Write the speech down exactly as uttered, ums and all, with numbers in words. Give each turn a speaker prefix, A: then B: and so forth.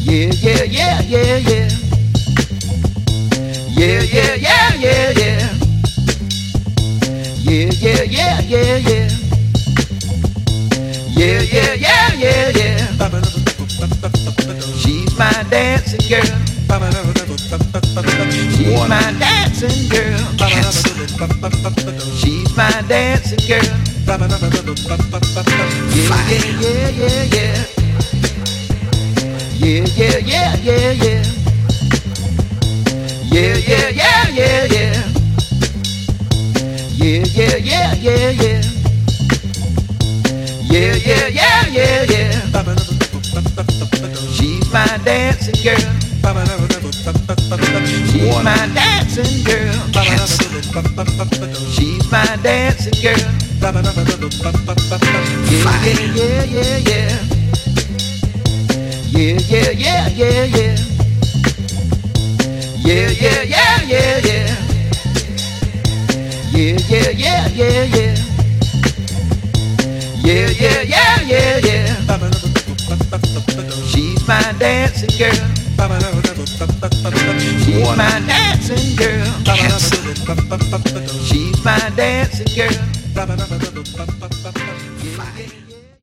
A: Yeah, yeah, yeah, yeah, yeah. Yeah, yeah, yeah, yeah, yeah. Yeah, yeah, yeah, yeah, yeah. Yeah, yeah, yeah, yeah, yeah. She's my dancing girl. She's my dancing girl. She's my dancing girl. Yeah, yeah, yeah, yeah, yeah. Yeah, yeah, yeah, yeah, yeah. Yeah, yeah, yeah, yeah, yeah. Yeah, yeah, yeah, yeah, yeah. Yeah, yeah, yeah, yeah, yeah. She's my dancing girl. She's my dancing girl. She's my dancing girl. Yeah, yeah, yeah, yeah, yeah. Yeah, yeah, yeah, yeah, yeah. Yeah, yeah, yeah, yeah, yeah. Yeah, yeah, yeah, yeah, yeah. Yeah, yeah, yeah, yeah, yeah. She's my dancing girl. She's my dancing girl. She's my dancing girl.